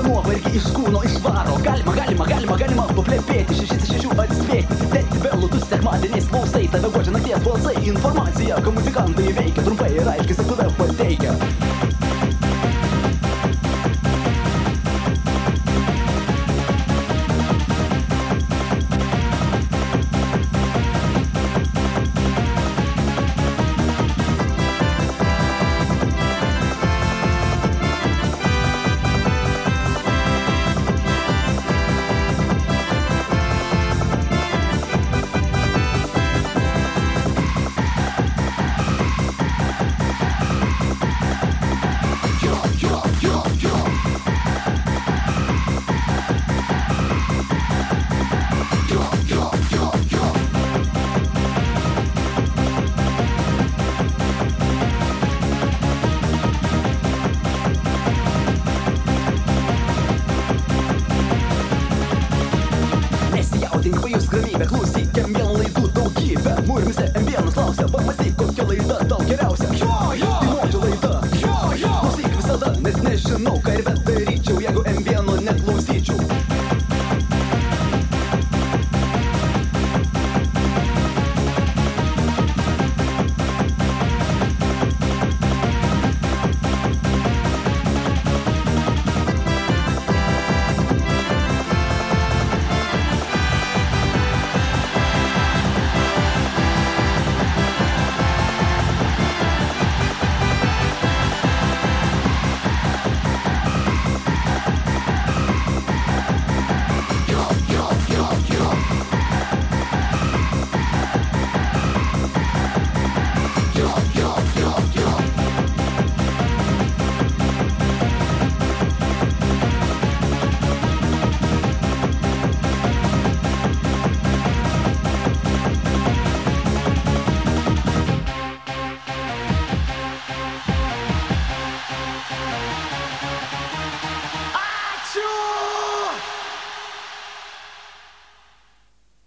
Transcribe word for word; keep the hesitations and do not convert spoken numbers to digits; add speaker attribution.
Speaker 1: nuovargį iš kūno išvaro. Galima, galima, galima, galima paplepėti, šešis iš šešių atspėti. Decibelų tu sekmadieniais klausai, tave guodžia nakties balsai. Informacija, ką muzikantai veikia, trumpai ir aiškiai saktuve pateikia. Pajus ramybę, klausyk, M vieną laidų daugybę. Murmise M vienas klausia,